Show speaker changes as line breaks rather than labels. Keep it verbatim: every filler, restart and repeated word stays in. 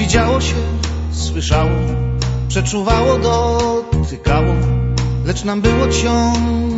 Widziało się, słyszało, przeczuwało, dotykało, lecz nam było ciągle